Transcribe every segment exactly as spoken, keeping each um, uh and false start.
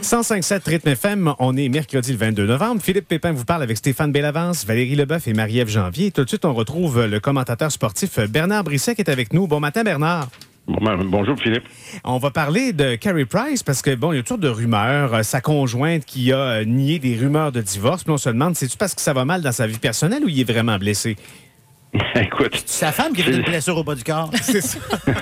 cent cinq sept Rythme F M, on est mercredi le vingt-deux novembre. Philippe Pépin vous parle avec Stéphane Bellavance, Valérie Leboeuf et Marie-Ève Janvier. Tout de suite, on retrouve le commentateur sportif Bernard Brisset qui est avec nous. Bon matin, Bernard. Bonjour, Philippe. On va parler de Carey Price parce que, bon, il y a toutes sortes de rumeurs. Sa conjointe qui a nié des rumeurs de divorce. Puis on se demande, c'est-tu parce que ça va mal dans sa vie personnelle ou il est vraiment blessé? Écoute. C'est sa femme qui a fait une blessure au bas du corps. C'est ça.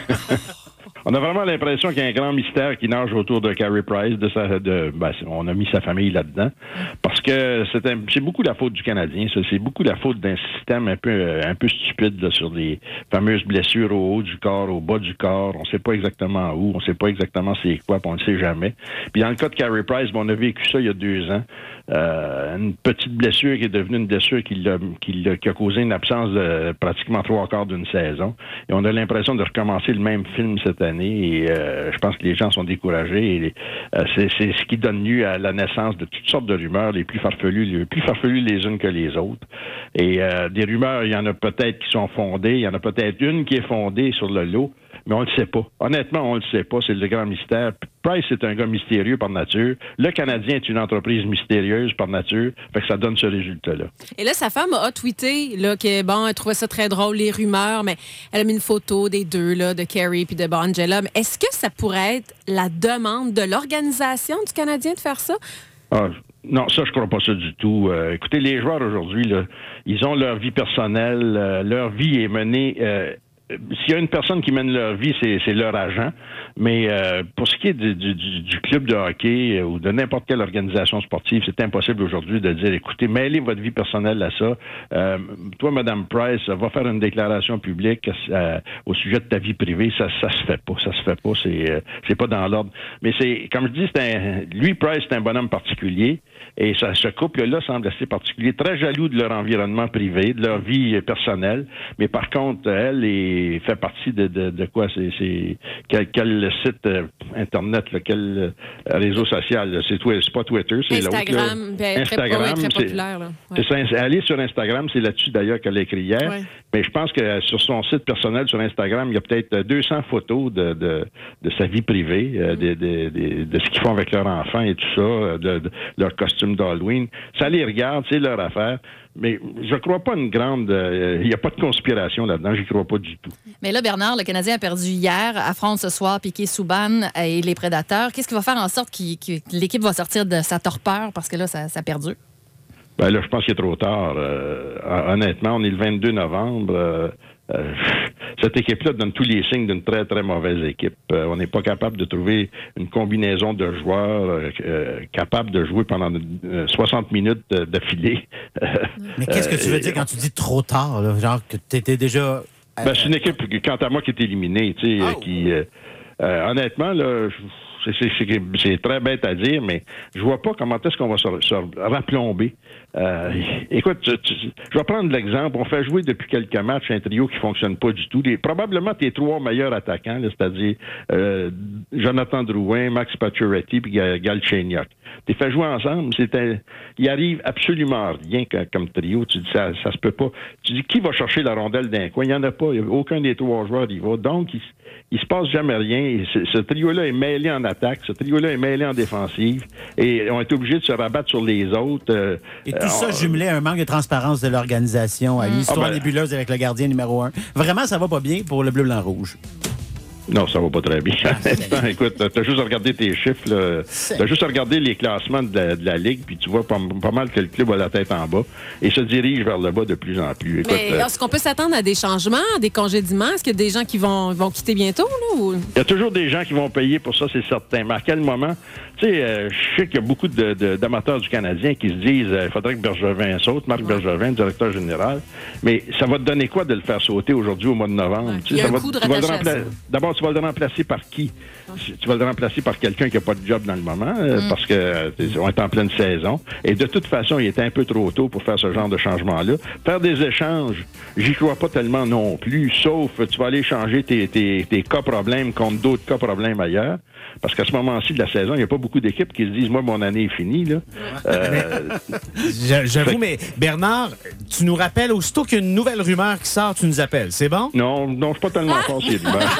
On a vraiment l'impression qu'il y a un grand mystère qui nage autour de Carey Price. De sa, de, ben, on a mis sa famille là-dedans. Parce que c'est, un, c'est beaucoup la faute du Canadien. Ça. C'est beaucoup la faute d'un système un peu, un peu stupide là, sur les fameuses blessures au haut du corps, au bas du corps. On ne sait pas exactement où, on ne sait pas exactement c'est quoi, puis on ne le sait jamais. Puis dans le cas de Carey Price, ben, on a vécu ça il y a deux ans. Euh, une petite blessure qui est devenue une blessure qui, l'a, qui, l'a, qui a causé une absence de pratiquement trois quarts d'une saison. Et on a l'impression de recommencer le même film cette année. Et euh, je pense que les gens sont découragés. Et, euh, c'est, c'est ce qui donne lieu à la naissance de toutes sortes de rumeurs, les plus farfelues, les plus farfelues les unes que les autres. Et euh, des rumeurs, il y en a peut-être qui sont fondées, il y en a peut-être une qui est fondée sur le lot, mais on le sait pas. Honnêtement, on le sait pas. C'est le grand mystère. Price est un gars mystérieux par nature. Le Canadien est une entreprise mystérieuse par nature. Fait que ça donne ce résultat-là. Et là, sa femme a tweeté là, que, bon, elle trouvait ça très drôle, les rumeurs, mais elle a mis une photo des deux, là, de Carey puis de Angela. Mais est-ce que ça pourrait être la demande de l'organisation du Canadien de faire ça? Ah, non, ça, je crois pas ça du tout. Euh, écoutez, les joueurs aujourd'hui, là, ils ont leur vie personnelle. Euh, leur vie est menée... Euh, S'il y a une personne qui mène leur vie, c'est, c'est leur agent. Mais euh, pour ce qui est du, du, du club de hockey euh, ou de n'importe quelle organisation sportive, c'est impossible aujourd'hui de dire, écoutez, mêlez votre vie personnelle à ça. Euh, toi, Mme Price, va faire une déclaration publique euh, au sujet de ta vie privée. Ça, ça se fait pas. Ça se fait pas. C'est, euh, c'est pas dans l'ordre. Mais c'est, comme je dis, c'est un, lui, Price, c'est un bonhomme particulier. Et ça, ce couple-là semble assez particulier, très jaloux de leur environnement privé, de leur vie personnelle. Mais par contre, elle est, fait partie de, de, de quoi? C'est, c'est quel, quel site euh, Internet, là, quel euh, réseau social? Là? C'est, c'est pas Twitter, c'est Instagram, l'autre. Ben, Instagram, très, très populaire. Là. Ouais. C'est, c'est, aller sur Instagram, c'est là-dessus d'ailleurs qu'elle a écrit hier. Ouais. Mais je pense que sur son site personnel, sur Instagram, il y a peut-être deux cents photos de, de, de sa vie privée, euh, mm. de, de, de, de ce qu'ils font avec leurs enfants et tout ça, de, de leur costume d'Halloween. Ça les regarde, c'est leur affaire. Mais je crois pas une grande... Il euh, n'y a pas de conspiration là-dedans, j'y crois pas du tout. Mais là, Bernard, le Canadien a perdu hier, affronte ce soir Piquet-Souban et les Prédateurs. Qu'est-ce qui va faire en sorte qu'il, que l'équipe va sortir de sa torpeur? Parce que là, ça, ça a perdu. Ben là, je pense qu'il est trop tard. Euh, honnêtement, on est le vingt-deux novembre. Euh, euh, cette équipe-là donne tous les signes d'une très, très mauvaise équipe. Euh, on n'est pas capable de trouver une combinaison de joueurs euh, capables de jouer pendant euh, soixante minutes d'affilée. Mais qu'est-ce que tu veux dire quand tu dis trop tard? Là? Genre que tu étais déjà... Euh... Ben, c'est une équipe, quant à moi, qui est éliminée. Tu sais, oh. qui, euh, euh, honnêtement, là... C'est, c'est, c'est, c'est très bête à dire, mais je vois pas comment est-ce qu'on va se, se raplomber. Euh, écoute, tu, tu, je vais prendre l'exemple. On fait jouer depuis quelques matchs un trio qui fonctionne pas du tout. Les, probablement tes trois meilleurs attaquants, là, c'est-à-dire euh, Jonathan Drouin, Max Pacioretty puis Galchenyuk. T'es fait jouer ensemble, c'est un, il arrive absolument rien que, comme trio. Tu dis ça, ça se peut pas. Tu dis qui va chercher la rondelle d'un coin? Il y en a pas. Il y a aucun des trois joueurs y va. Donc il, il se passe jamais rien. Et ce, ce trio-là est mêlé en attaque. Ce trio-là est mêlé en défensive. Et on est obligé de se rabattre sur les autres. Euh, et tout euh, ça on... jumelé à un manque de transparence de l'organisation, à une histoire ah ben... nébuleuse avec le gardien numéro un. Vraiment, ça va pas bien pour le bleu-blanc-rouge. Non, ça va pas très bien. Ah, écoute, t'as juste à regarder tes chiffres, là. T'as juste à regarder les classements de la, de la Ligue, puis tu vois pas, pas mal que le club a la tête en bas et se dirige vers le bas de plus en plus. Écoute, mais est-ce qu'on peut s'attendre à des changements, des congédiements? Est-ce qu'il y a des gens qui vont, vont quitter bientôt? Là, ou... Il y a toujours des gens qui vont payer pour ça, c'est certain. Mais à quel moment? Tu sais, euh, je sais qu'il y a beaucoup de, de, d'amateurs du Canadien qui se disent il euh, faudrait que Bergevin saute, Marc ouais. Bergevin, directeur général. Mais ça va te donner quoi de le faire sauter aujourd'hui au mois de novembre? Ouais. Il y a ça un va, coup de tu vas le rempla... D'abord, tu vas le remplacer par qui? Ouais. Tu vas le remplacer par quelqu'un qui n'a pas de job dans le moment, euh, mm. parce que euh, on est en pleine saison. Et de toute façon, il était un peu trop tôt pour faire ce genre de changement-là. Faire des échanges, j'y crois pas tellement non plus, sauf tu vas aller changer tes, tes, tes cas problèmes contre d'autres cas problèmes ailleurs. Parce qu'à ce moment-ci de la saison, il n'y a pas beaucoup d'équipes qui se disent « Moi, mon année est finie. » là. Euh... J'avoue, fait... mais Bernard, tu nous rappelles, aussitôt qu'il y a une nouvelle rumeur qui sort, tu nous appelles. C'est bon? Non, non, je ne suis pas tellement fort ces rumeurs.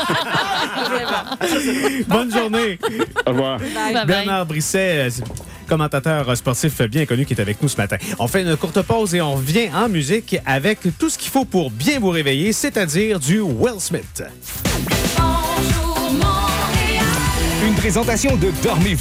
Bonne journée. Au revoir. Bye. Bernard Brisset, commentateur sportif bien connu, qui est avec nous ce matin. On fait une courte pause et on revient en musique avec tout ce qu'il faut pour bien vous réveiller, c'est-à-dire du Will Smith. Une présentation de Dormez-vous.